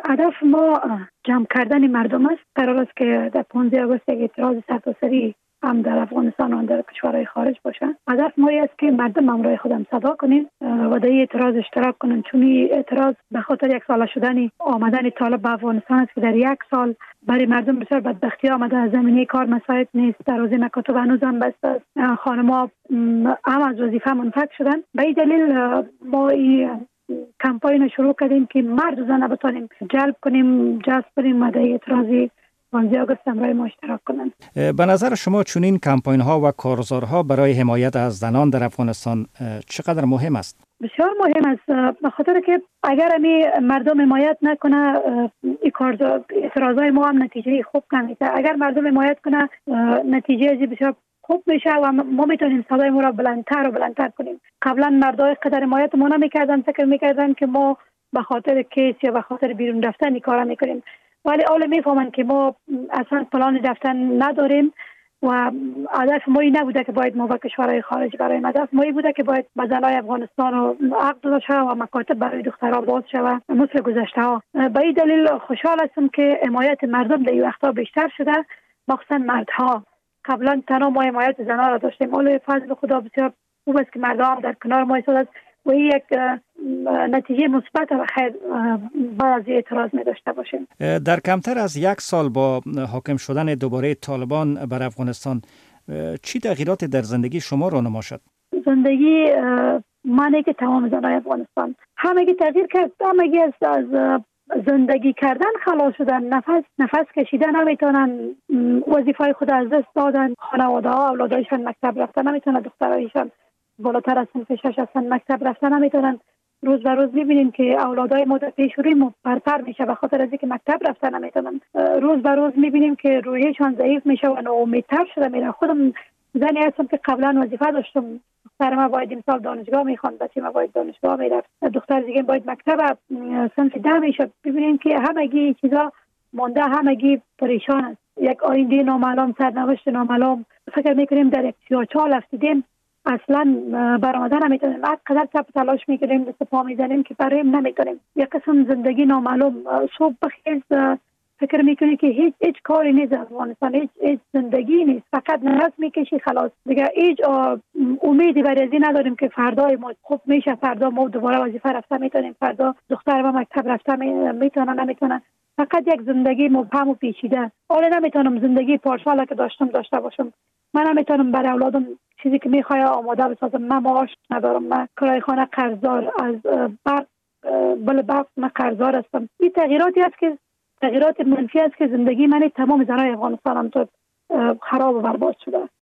هدف ما جمع کردن مردم است. قرار است که در 15 آگوست یک اعتراض سرتاسری هم در افغانستان و هم در کشورهای خارج باشند. هدف ما است که مردم همراه خودم صدا کنیم و در این اعتراض اشتراک کنند، چون این اعتراض به خاطر یک سال شدن آمدن طالب به افغانستان است که در یک سال برای مردم بسیار بدبختی آمده. از زمینه کار مساعد نیست، دروازه مکاتب هنوز هم بسته است، خانم‌ها هم از وظیفه منفک شدن. به این دلیل ما این کمپاین شروع کردیم که مرد و زن بتانیم جلب کنیم، جذب کنیم و در اعتراضی 15 آگوست همراه ما اشتراک کنند. به نظر شما چنین کمپاین ها و کارزارها برای حمایت از زنان در افغانستان چقدر مهم است؟ بسیار مهم است، به خاطر که اگر مردم حمایت نکنه این کارزار اعتراضای ما هم نتیجه خوب نمیده. اگر مردم حمایت کنه نتیجه از بسیار خوب میشه و ما میتونیم صدای ما را بلندتر و بلندتر کنیم. قبلا مردای قدر حمایت ما نمیکردن، فکر میکردن که ما به خاطر کیس یا به خاطر بیرون رفتن این کارا میکنیم، ولی حالا میفهمن که ما اصلا پلان رفتن نداریم و هدف ما این نبوده که باید ما به کشورهای خارج برای هدف ما این بوده که باید به زنای افغانستان و حق داده شود و مکاتب برای دخترها باز شود مثل گذشته ها. به این دلیل خوشحال هستم که حمایت مردم در این وقتا بیشتر شده، مخصوصا مردها. قبلا تنها ما حمایت زنها را داشتیم، ولی فضل خدا بسیار خوب است که مردها هم در کنار ما ایستادند و این یک نتیجه مثبت و خیر بعد از اعتراض می داشته باشیم. در کمتر از یک سال با حاکم شدن دوباره طالبان بر افغانستان چی تغییرات در زندگی شما رونما شد؟ زندگی معنی که تمام زنای افغانستان همگی تغییر کرد. همگی از زندگی کردن خلاص شدن، نفس کشیدن نمیتونن، وظیفه خود از دست دادن، خانواده ها اولادایشان مکتب رفتن نمیتونن، دخترایشان بالاتر از صنف 6 هستن مکتب رفتن نمیتونن. روز به روز میبینیم که اولادای ما در پیشروی پرپر میشه به خاطر از اینکه مکتب رفتن نمیتونن. روز به روز میبینیم که روحیشان ضعیف میشه و ناامیدتر شده میرن. خودم زنی هستم که قبلا وظیفه داشتم، دختر ما باید امسال دانشگاه میخواند، بچه ما باید دانشگاه میرفت، دختر دیگه باید مکتب صنف 10 میشه. ببینیم که همگی چیزا مونده، همگی پریشان است. یک آینده نامعلوم، سرنوشت نامعلوم. فکر میکنیم در یک 34 افتیدیم اصلا برآمدن نمیتونیم. هر قدر چپ تلاش میکنیم دست پا میزنیم که بریم نمیتونیم. یک قسم زندگی نامعلوم. صبح بخیز فکر میکنی که هیچ کاری نیست افغانستان، هیچ زندگی نیست، فقط نفس میکشی خلاص دیگه. هیچ امیدی برای این نداریم که فردا ما خوب میشه، فردا ما دوباره وظیفه رفته میتونیم، فردا دختر ما مکتب رفته نمیتونن. فقط یک زندگی مبهم و پیچیده. حالا نمیتونم زندگی پارسال که داشتم داشته باشم. من نمیتونم برای اولادم چیزی که میخواد آماده بسازم. من معاش ندارم، من کرایه خانه قرضدار، از برق من قرضدار هستم. این تغییرات منفی است که زندگی من تمام زنای افغانستان هم تو خراب و برباد شده.